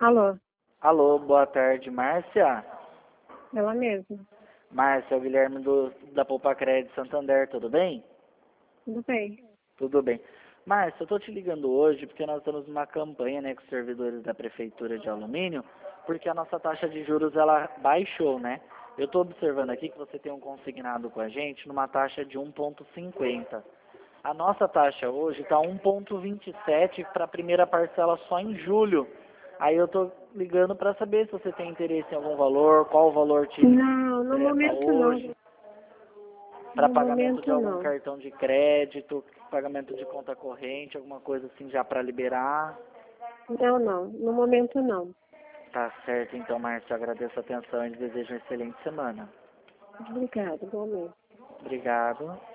Alô, Alô, boa tarde, Márcia. ela mesma. Márcia, é o Guilherme da Poupa Crédito Santander, tudo bem? Tudo bem? Tudo bem. Márcia, eu tô te ligando hoje porque nós estamos numa campanha, né, com os servidores da Prefeitura de Alumínio, porque a nossa taxa de juros, ela baixou, né? Eu tô observando aqui que você tem um consignado com a gente numa taxa de 1,50. A nossa taxa hoje está 1,27 para a primeira parcela só em julho. Aí eu tô ligando para saber se você tem interesse em algum valor, qual o valor te Não, no interessa momento não. hoje, para No pagamento de momento algum não. cartão de crédito, pagamento de conta corrente, alguma coisa assim já para liberar. Não, não. No momento não. Tá certo, então, Márcio, agradeço a atenção e desejo uma excelente semana. Obrigada, igualmente. Obrigado.